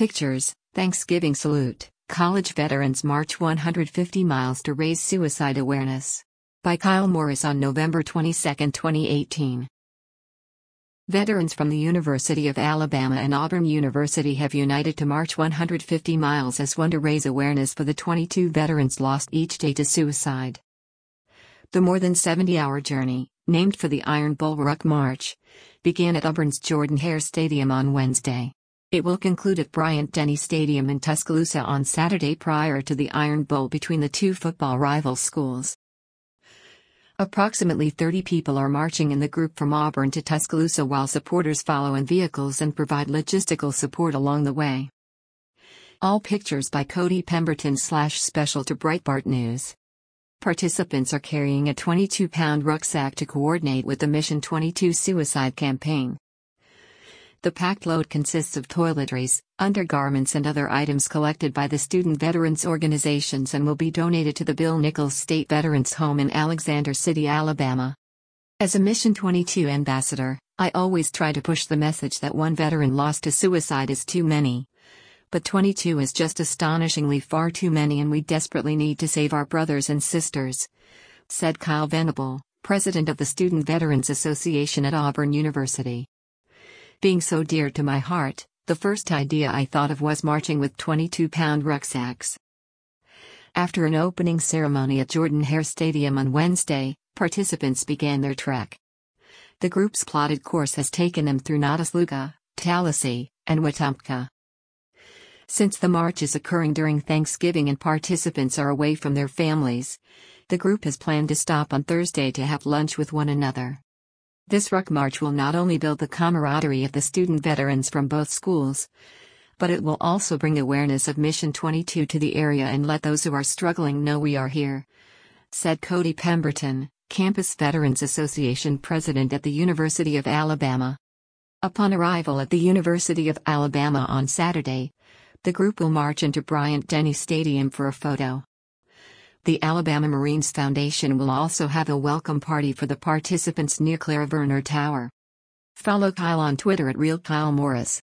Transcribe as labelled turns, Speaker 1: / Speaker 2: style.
Speaker 1: Pictures, Thanksgiving Salute, College Veterans March 150 Miles to Raise Suicide Awareness. By Kyle Morris on November 22, 2018. Veterans from the University of Alabama and Auburn University have united to march 150 miles as one to raise awareness for the 22 veterans lost each day to suicide. The more than 70-hour journey, named for the Iron Bowl Ruck March, began at Auburn's Jordan-Hare Stadium on Wednesday. It will conclude at Bryant-Denny Stadium in Tuscaloosa on Saturday prior to the Iron Bowl between the two football rival schools. Approximately 30 people are marching in the group from Auburn to Tuscaloosa while supporters follow in vehicles and provide logistical support along the way. All pictures by Cody Pemberton /Special to Breitbart News. Participants are carrying a 22-pound rucksack to coordinate with the Mission 22 suicide campaign. The packed load consists of toiletries, undergarments and other items collected by the student veterans organizations and will be donated to the Bill Nichols State Veterans Home in Alexander City, Alabama. As a Mission 22 ambassador, I always try to push the message that one veteran lost to suicide is too many. But 22 is just astonishingly far too many and we desperately need to save our brothers and sisters, said Kyle Venable, president of the Student Veterans Association at Auburn University. Being so dear to my heart, the first idea I thought of was marching with 22-pound rucksacks. After an opening ceremony at Jordan-Hare Stadium on Wednesday, participants began their trek. The group's plotted course has taken them through Notaslunga, Tallahassee, and Wetumpka. Since the march is occurring during Thanksgiving and participants are away from their families, the group has planned to stop on Thursday to have lunch with one another. This ruck march will not only build the camaraderie of the student veterans from both schools, but it will also bring awareness of Mission 22 to the area and let those who are struggling know we are here, said Cody Pemberton, Campus Veterans Association president at the University of Alabama. Upon arrival at the University of Alabama on Saturday, the group will march into Bryant-Denny Stadium for a photo. The Alabama Marines Foundation will also have a welcome party for the participants near Clara Verner Tower. Follow Kyle on Twitter at RealKyleMorris.